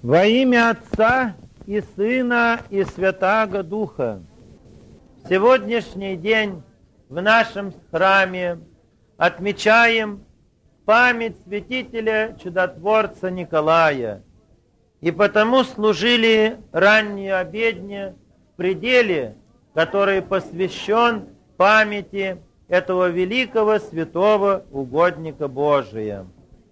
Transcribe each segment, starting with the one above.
Во имя Отца и Сына и Святаго Духа. В сегодняшний день в нашем храме отмечаем память святителя чудотворца Николая. И потому служили раннюю обедню в пределе, который посвящен памяти этого великого святого угодника Божия.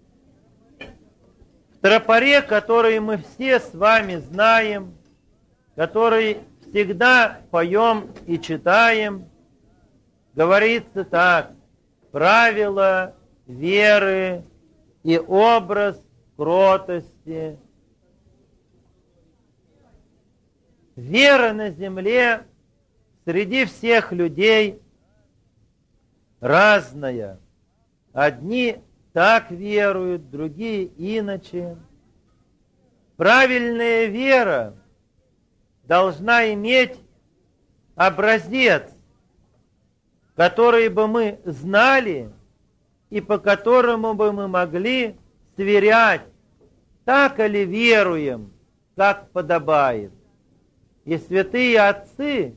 В тропаре, который мы все с вами знаем, который всегда поем и читаем, говорится так: правила веры и образ кротости. Вера на земле среди всех людей разная. Одни так веруют, другие иначе. Правильная вера должна иметь образец, который бы мы знали и по которому бы мы могли сверять, так ли веруем, как подобает. И святые отцы,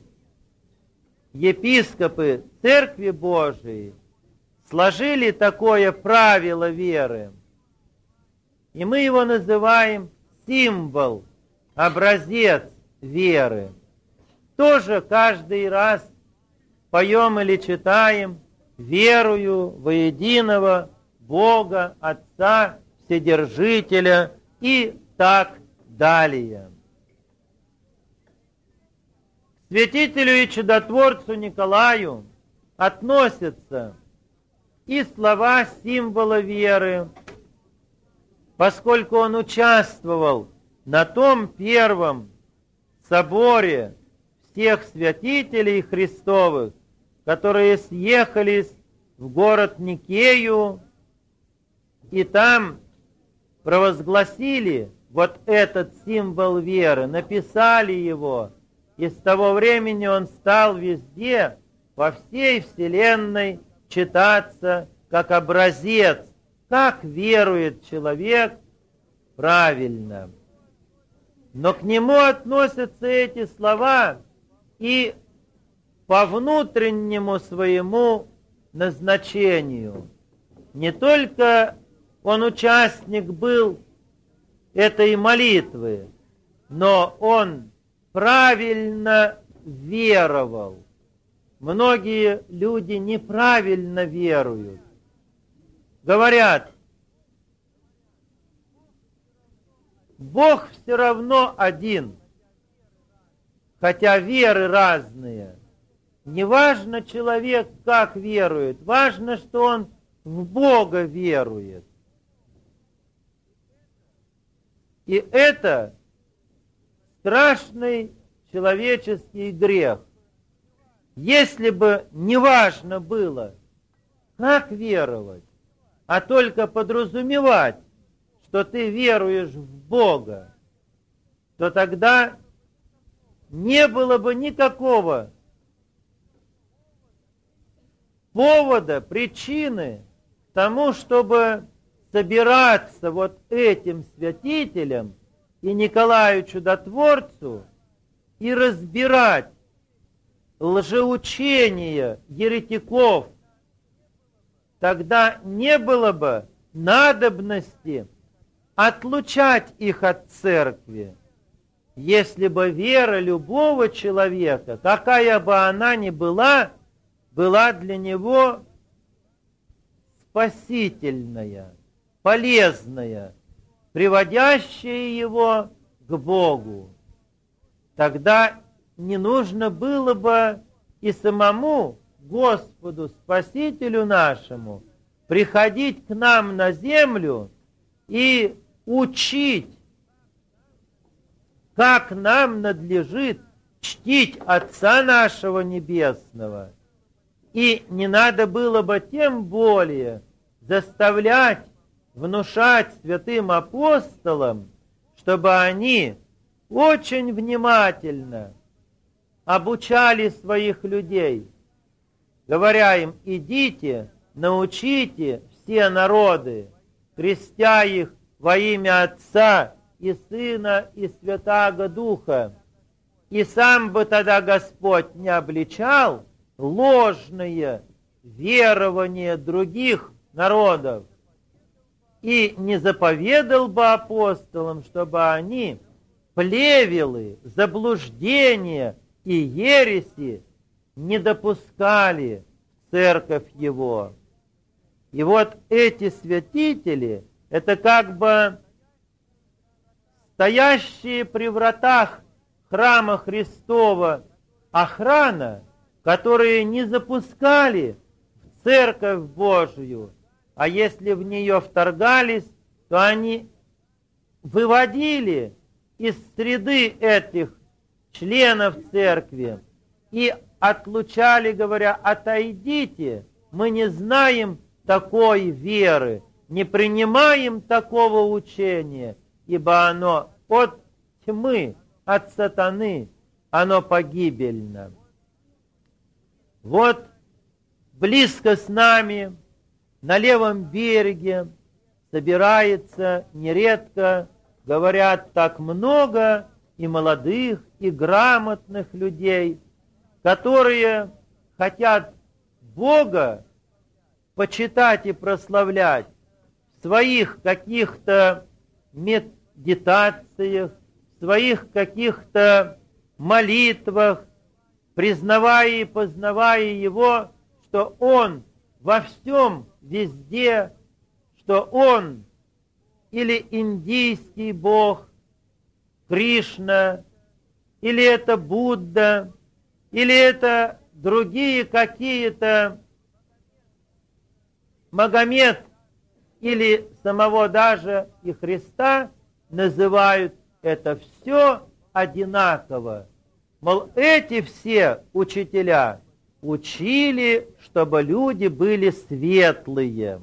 епископы Церкви Божией, сложили такое правило веры, и мы его называем символ, образец веры. Тоже каждый раз поем или читаем: верую во единого Бога, Отца, Вседержителя и так далее. К святителю и чудотворцу Николаю относятся и слова символа веры, поскольку он участвовал на том первом соборе всех святителей Христовых, которые съехались в город Никею, и там провозгласили вот этот символ веры, написали его, и с того времени он стал везде, во всей вселенной, читаться как образец, как верует человек правильно. Но к нему относятся эти слова и по внутреннему своему назначению. Не только он участник был этой молитвы, но он правильно веровал. Многие люди неправильно веруют. Говорят: Бог все равно один, хотя веры разные. Не важно человек, как верует, важно, что он в Бога верует. И это страшный человеческий грех. Если бы не важно было, как веровать, а только подразумевать, что ты веруешь в Бога, то тогда не было бы никакого повода, причины к тому, чтобы собираться вот этим святителям и Николаю Чудотворцу и разбирать лжеучения еретиков. Тогда не было бы надобности отлучать их от церкви. Если бы вера любого человека, какая бы она ни была, была для него спасительная, полезная, приводящая его к Богу, тогда не нужно было бы и самому Господу, Спасителю нашему, приходить к нам на землю и учить, как нам надлежит чтить Отца нашего Небесного. И не надо было бы тем более заставлять, внушать святым апостолам, чтобы они очень внимательно обучали своих людей, говоря им: идите, научите все народы, крестя их во имя Отца и Сына, и Святаго Духа. И сам бы тогда Господь не обличал ложные верования других народов и не заповедал бы апостолам, чтобы они плевелы, заблуждения и ереси не допускали в церковь его. И вот эти святители, это как бы стоящие при вратах храма Христова охрана, которые не запускали в церковь Божию, а если в нее вторгались, то они выводили из среды этих членов церкви и отлучали, говоря: отойдите, мы не знаем такой веры, не принимаем такого учения, ибо оно от тьмы, от сатаны, оно погибельно. Вот близко с нами, на левом береге, собирается нередко, говорят, так много и молодых, и грамотных людей, которые хотят Бога почитать и прославлять в своих каких-то медитациях, в своих каких-то молитвах, признавая и познавая Его, что Он во всем, везде, что Он или индийский Бог, Кришна, или это Будда, или это другие какие-то Магомед, или самого даже и Христа, называют это все одинаково. Мол, эти все учителя учили, чтобы люди были светлые.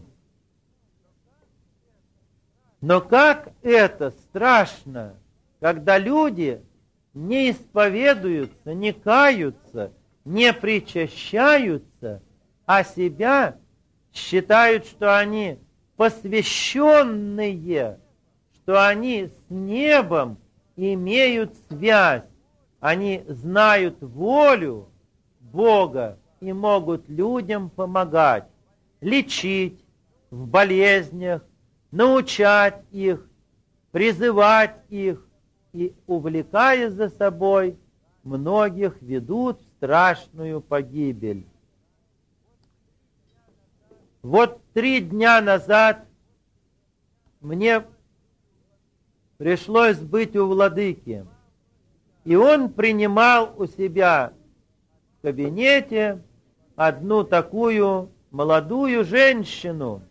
Но как это страшно, когда люди не исповедуются, не каются, не причащаются, а себя считают, что они посвященные, что они с небом имеют связь, они знают волю Бога и могут людям помогать, лечить в болезнях, научать их, призывать их и, увлекая за собой, многих ведут в страшную погибель. Вот 3 дня назад мне пришлось быть у владыки, и он принимал у себя в кабинете одну такую молодую женщину,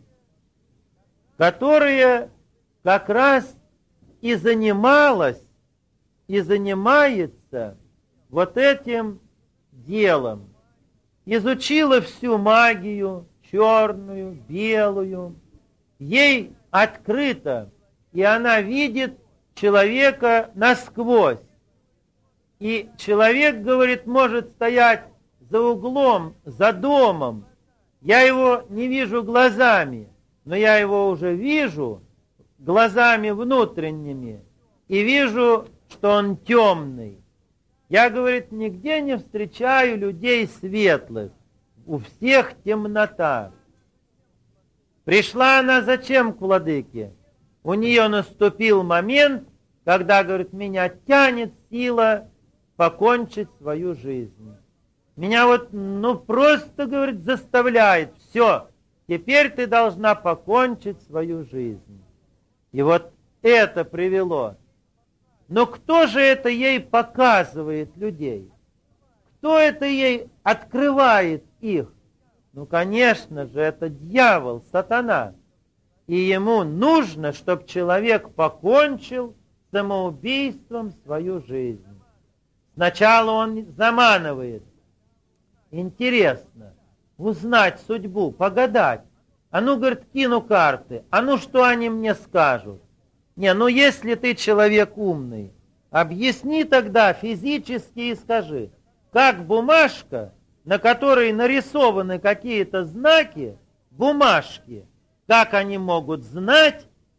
которая как раз и занималась, и занимается вот этим делом. Изучила всю магию, черную, белую. Ей открыто, и она видит человека насквозь. И человек, говорит, может стоять за углом, за домом. Я его не вижу глазами, но я его уже вижу глазами внутренними и вижу, что он темный. Я, говорит, нигде не встречаю людей светлых. У всех темнота. Пришла она зачем к владыке? У нее наступил момент, когда, говорит, меня тянет сила покончить свою жизнь. Меня вот, просто, говорит, заставляет. Все, теперь ты должна покончить свою жизнь. И вот это привело. Но кто же это ей показывает людей? Кто это ей открывает их? Конечно же, это дьявол, сатана. И ему нужно, чтобы человек покончил самоубийством свою жизнь. Сначала он заманивает. Интересно узнать судьбу, погадать. Говорит, кину карты. Что они мне скажут? Если ты человек умный, объясни тогда физически и скажи, как бумажка, на которой нарисованы какие-то знаки, бумажки, как они могут знать,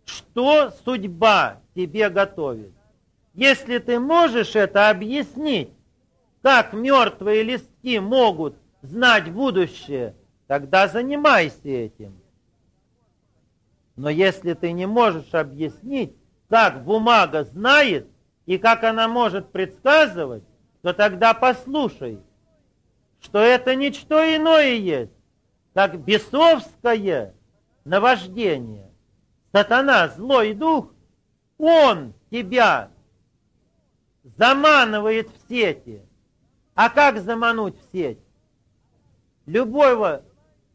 что судьба тебе готовит. Если ты можешь это объяснить, как мертвые листки могут знать будущее, тогда занимайся этим. Но если ты не можешь объяснить, как бумага знает и как она может предсказывать, то тогда послушай, что это ничто иное есть, как бесовское наваждение. Сатана, злой дух, он тебя заманивает в сети. А как замануть в сеть? Любого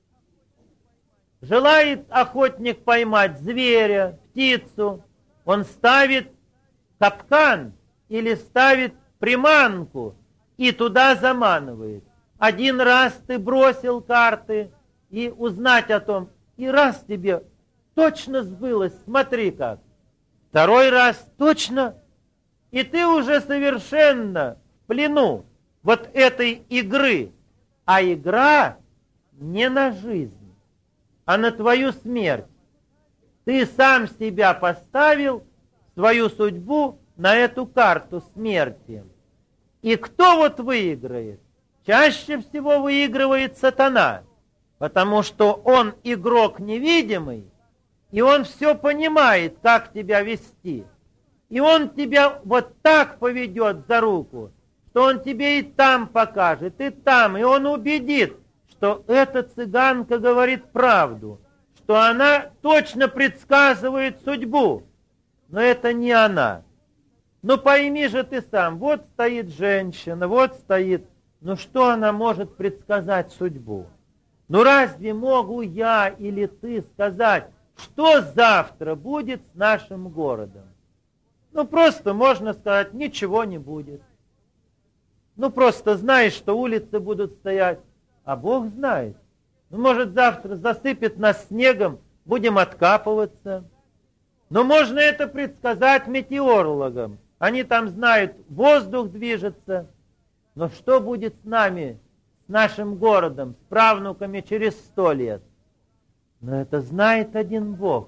желает охотник поймать зверя, птицу, он ставит капкан или ставит приманку и туда заманивает. Один раз ты бросил карты и узнать о том, и раз тебе точно сбылось, смотри как. Второй раз точно, и ты уже совершенно в плену вот этой игры. А игра не на жизнь, а на твою смерть. Ты сам себя поставил, свою судьбу, на эту карту смерти. И кто вот выиграет? Чаще всего выигрывает сатана, потому что он игрок невидимый, и он все понимает, как тебя вести. И он тебя вот так поведет за руку, что он тебе и там покажет, и там, и он убедит, что эта цыганка говорит правду, что она точно предсказывает судьбу. Но это не она. Ну пойми же ты сам, вот стоит женщина, вот стоит. Ну что она может предсказать судьбу? Ну разве могу я или ты сказать, что завтра будет с нашим городом? Ну просто можно сказать, ничего не будет. Ну просто знаешь, что улицы будут стоять, а Бог знает. Ну может завтра засыпет нас снегом, будем откапываться. Но можно это предсказать метеорологам. Они там знают, воздух движется. Но что будет с нами, с нашим городом, с правнуками через 100 лет? Но это знает один Бог.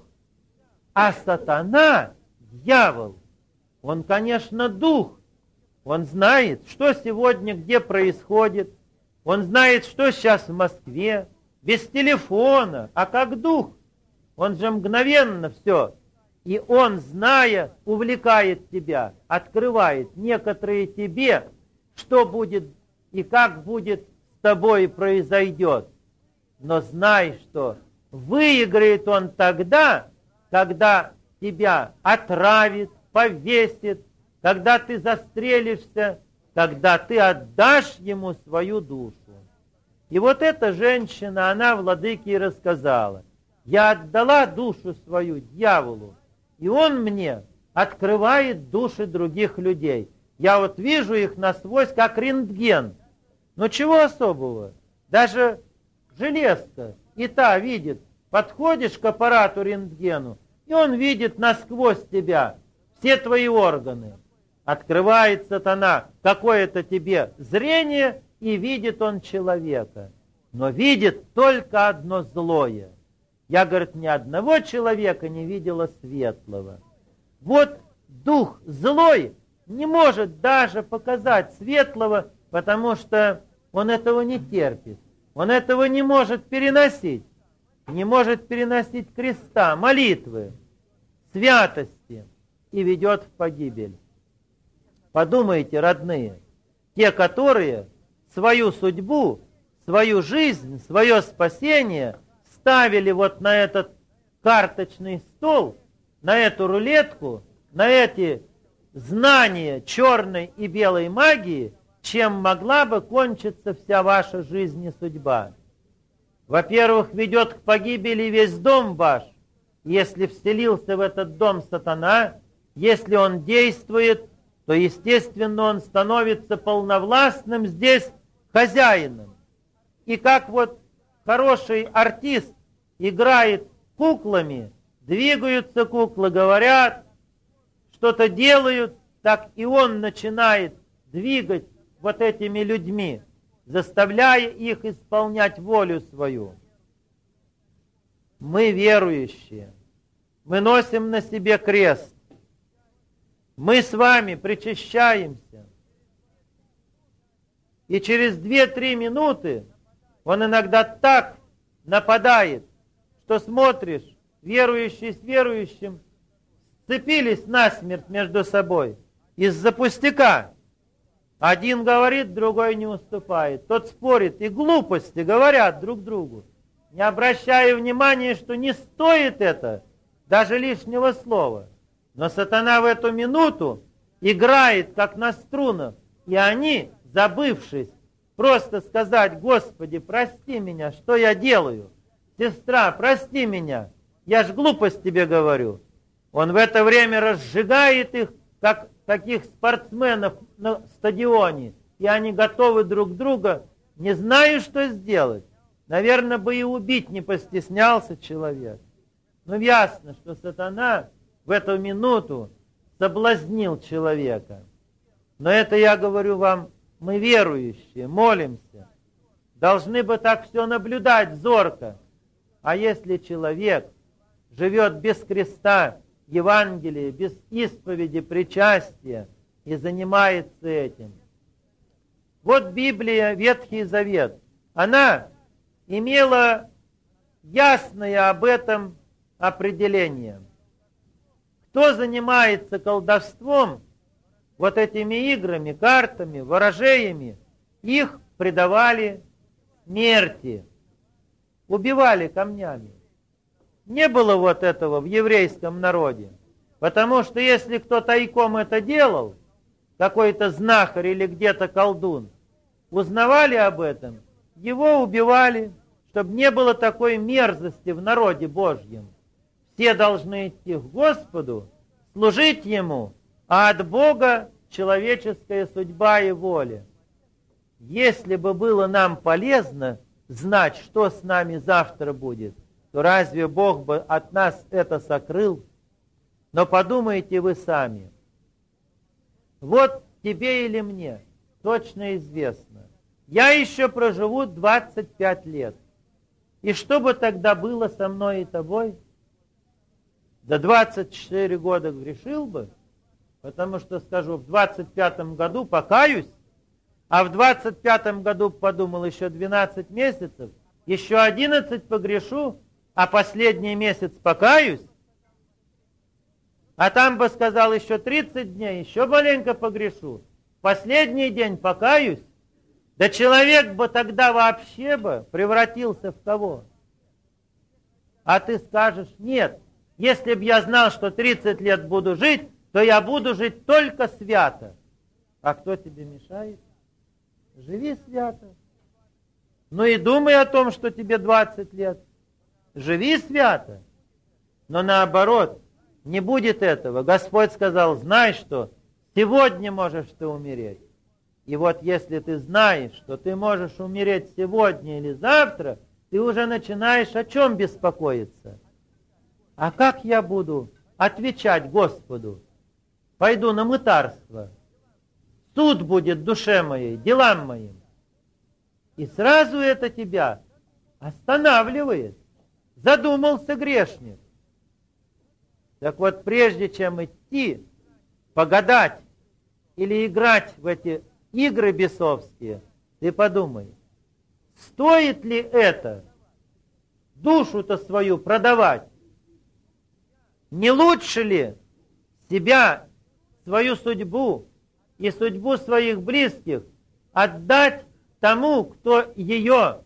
А сатана, дьявол, он, конечно, дух. Он знает, что сегодня где происходит. Он знает, что сейчас в Москве. Без телефона, а как дух. Он же мгновенно все. И он, зная, увлекает тебя, открывает некоторые тебе, что будет и как будет с тобой произойдет. Но знай, что выиграет он тогда, когда тебя отравит, повесит, когда ты застрелишься, когда ты отдашь ему свою душу. И вот эта женщина, она владыке и рассказала: я отдала душу свою дьяволу, и он мне открывает души других людей. Я вот вижу их насквозь, как рентген. Но чего особого? Даже железка и та видит. Подходишь к аппарату рентгену, и он видит насквозь тебя все твои органы. Открывает сатана какое-то тебе зрение, и видит он человека. Но видит только одно злое. Я, говорит, ни одного человека не видела светлого. Вот дух злой не может даже показать светлого, потому что он этого не терпит. Он этого не может переносить. Не может переносить креста, молитвы, святости и ведет в погибель. Подумайте, родные, те, которые свою судьбу, свою жизнь, свое спасение ставили вот на этот карточный стол, на эту рулетку, на эти знания черной и белой магии, чем могла бы кончиться вся ваша жизнь и судьба. Во-первых, ведет к погибели весь дом ваш. Если вселился в этот дом сатана, если он действует, то, естественно, он становится полновластным здесь хозяином. И как вот хороший артист играет куклами, двигаются куклы, говорят, что-то делают, так и он начинает двигать вот этими людьми, заставляя их исполнять волю свою. Мы верующие, мы носим на себе крест. Мы с вами причащаемся. И через 2-3 минуты он иногда так нападает, что смотришь, верующие с верующим сцепились насмерть между собой из-за пустяка. Один говорит, другой не уступает. Тот спорит, и глупости говорят друг другу, не обращая внимания, что не стоит это, даже лишнего слова. Но сатана в эту минуту играет, как на струнах, и они, забывшись, просто сказать: Господи, прости меня, что я делаю? Сестра, прости меня, я ж глупость тебе говорю. Он в это время разжигает их, как таких спортсменов на стадионе, и они готовы друг друга, не знаю, что сделать. Наверное, бы и убить не постеснялся человек. Но ясно, что сатана в эту минуту соблазнил человека. Но это я говорю вам, мы верующие, молимся, должны бы так все наблюдать зорко. А если человек живет без креста, Евангелия, без исповеди, причастия и занимается этим. Вот Библия, Ветхий Завет, она имела ясное об этом определение. Кто занимается колдовством, вот этими играми, картами, ворожеями, их предавали смерти, убивали камнями. Не было вот этого в еврейском народе, потому что если кто тайком это делал, какой-то знахарь или где-то колдун, узнавали об этом, его убивали, чтобы не было такой мерзости в народе Божьем. Все должны идти к Господу, служить Ему, а от Бога человеческая судьба и воля. Если бы было нам полезно знать, что с нами завтра будет, то разве Бог бы от нас это сокрыл? Но подумайте вы сами. Вот тебе или мне точно известно. Я еще проживу 25 лет. И что бы тогда было со мной и тобой? До 24 года грешил бы, потому что, скажу, в 25-м году покаюсь, а в 25-м году подумал, еще 12 месяцев, еще 11 погрешу, а последний месяц покаюсь, а там бы сказал, еще 30 дней, еще маленько погрешу, последний день покаюсь, да человек бы тогда вообще бы превратился в кого? А ты скажешь: нет, если б я знал, что 30 лет буду жить, то я буду жить только свято. А кто тебе мешает? Живи свято. Ну и думай о том, что тебе 20 лет. Живи свято. Но наоборот, не будет этого. Господь сказал: знай, что сегодня можешь ты умереть. И вот если ты знаешь, что ты можешь умереть сегодня или завтра, ты уже начинаешь о чем беспокоиться? А как я буду отвечать Господу? Пойду на мытарство. Суд будет душе моей, делам моим. И сразу это тебя останавливает. Задумался грешник. Так вот, прежде чем идти, погадать или играть в эти игры бесовские, ты подумай, стоит ли это душу-то свою продавать? Не лучше ли себя, свою судьбу и судьбу своих близких отдать тому, кто ее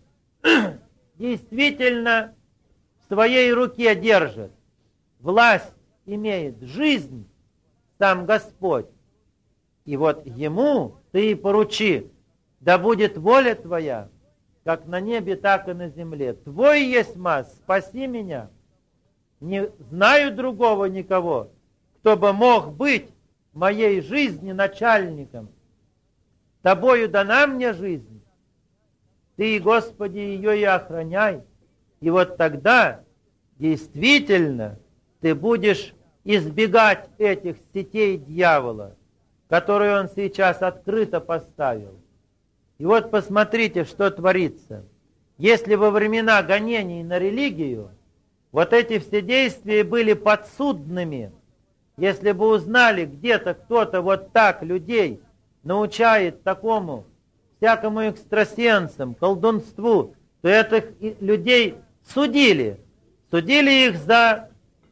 действительно в своей руке держит? Власть имеет, жизнь сам Господь. И вот Ему ты и поручи: да будет воля Твоя, как на небе, так и на земле. Твой есть мас, спаси меня. Не знаю другого никого, кто бы мог быть моей жизни начальником. Тобою дана мне жизнь. Ты, Господи, ее и охраняй. И вот тогда действительно ты будешь избегать этих сетей дьявола, которые он сейчас открыто поставил. И вот посмотрите, что творится. Если во времена гонений на религию Вот эти все действия были подсудными. Если бы узнали, где-то кто-то вот так людей научает такому всякому экстрасенсам, колдунству, то этих людей судили. Судили их за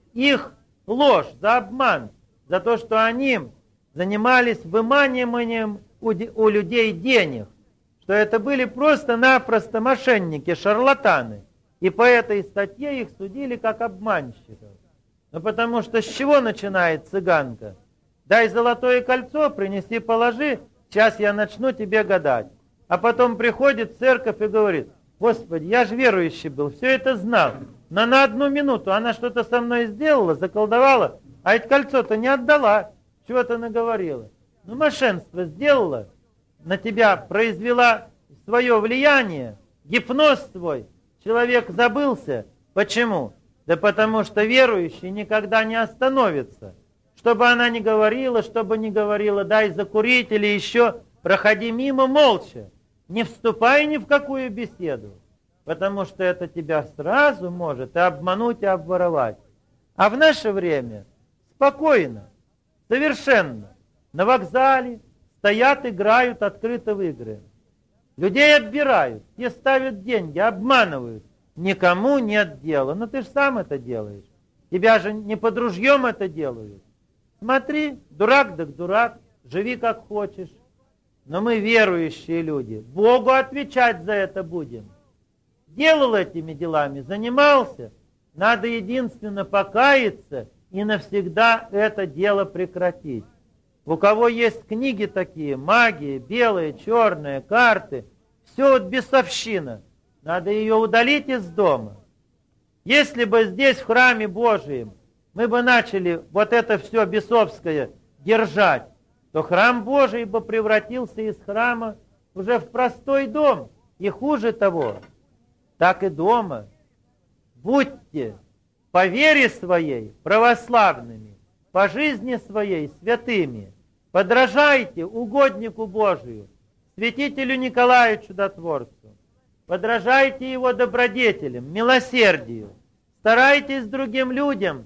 их ложь, за обман, за то, что они занимались выманиванием у людей денег, что это были просто-напросто мошенники, шарлатаны. И по этой статье их судили как обманщиков. Ну потому что с чего начинает цыганка? Дай золотое кольцо, принеси, положи, сейчас я начну тебе гадать. А потом приходит в церковь и говорит: Господи, я же верующий был, все это знал. Но на одну минуту она что-то со мной сделала, заколдовала, а ведь кольцо-то не отдала. Чего-то наговорила. Ну, мошенство сделала, на тебя произвела свое влияние, гипноз твой. Человек забылся. Почему? Да потому что верующий никогда не остановится. Что бы она ни говорила, чтобы не говорила, дай закурить или еще, проходи мимо молча. Не вступай ни в какую беседу, потому что это тебя сразу может и обмануть, и обворовать. А в наше время спокойно, совершенно, на вокзале стоят, играют открыто в игры. Людей отбирают, те ставят деньги, обманывают. Никому нет дела. Но ты же сам это делаешь. Тебя же не под ружьем это делают. Смотри, дурак так дурак, живи как хочешь. Но мы верующие люди, Богу отвечать за это будем. Делал этими делами, занимался, надо единственно покаяться и навсегда это дело прекратить. У кого есть книги такие, магия, белые, черные, карты, все вот бесовщина, надо ее удалить из дома. Если бы здесь, в храме Божием, мы бы начали вот это все бесовское держать, то храм Божий бы превратился из храма уже в простой дом. И хуже того, так и дома. Будьте по вере своей православными, по жизни своей святыми. Подражайте угоднику Божию, святителю Николаю Чудотворцу. Подражайте его добродетелям, милосердию. Старайтесь другим людям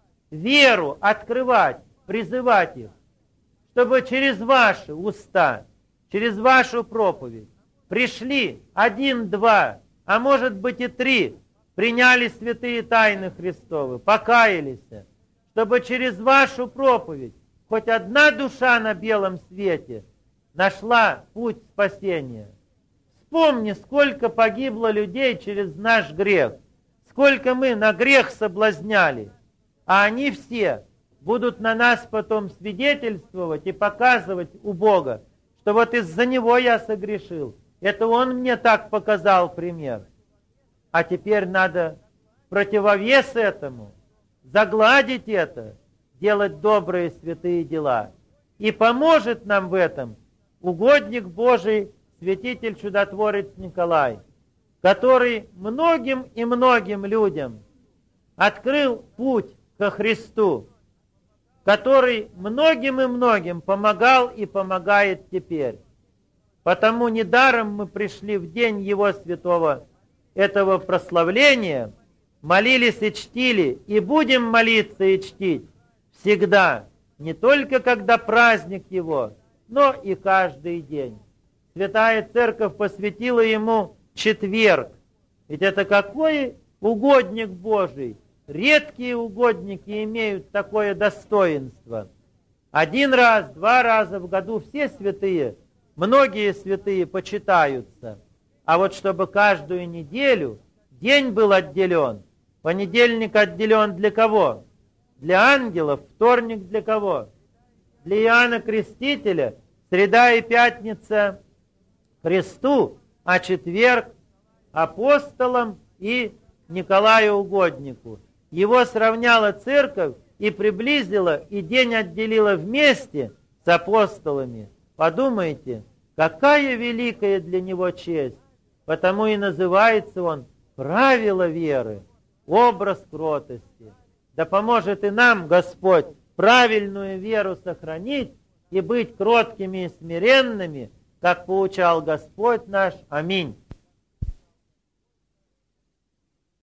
веру открывать, призывать их, чтобы через ваши уста, через вашу проповедь пришли 1, 2, а может быть и 3, приняли святые тайны Христовы, покаялись, чтобы через вашу проповедь хоть одна душа на белом свете нашла путь спасения. Вспомни, сколько погибло людей через наш грех, сколько мы на грех соблазняли, а они все будут на нас потом свидетельствовать и показывать у Бога, что вот из-за него я согрешил. Это он мне так показал пример. А теперь надо противовес этому, загладить это, делать добрые святые дела. И поможет нам в этом угодник Божий, святитель чудотворец Николай, который многим и многим людям открыл путь ко Христу, который многим и многим помогал и помогает теперь. Потому недаром мы пришли в день Его святого этого прославления, молились и чтили, и будем молиться и чтить всегда, не только когда праздник Его, но и каждый день. Святая Церковь посвятила Ему четверг. Ведь это какой угодник Божий! Редкие угодники имеют такое достоинство. 1 раз, 2 раза в году все святые, многие святые почитаются. А вот чтобы каждую неделю день был отделен, понедельник отделен для кого? Для ангелов, вторник для кого? Для Иоанна Крестителя, среда и пятница Христу, а четверг апостолам и Николаю Угоднику. Его сравняла церковь и приблизила, и день отделила вместе с апостолами. Подумайте, какая великая для него честь. Потому и называется он правило веры, образ кротости. Да поможет и нам Господь правильную веру сохранить и быть кроткими и смиренными, как поучал Господь наш. Аминь.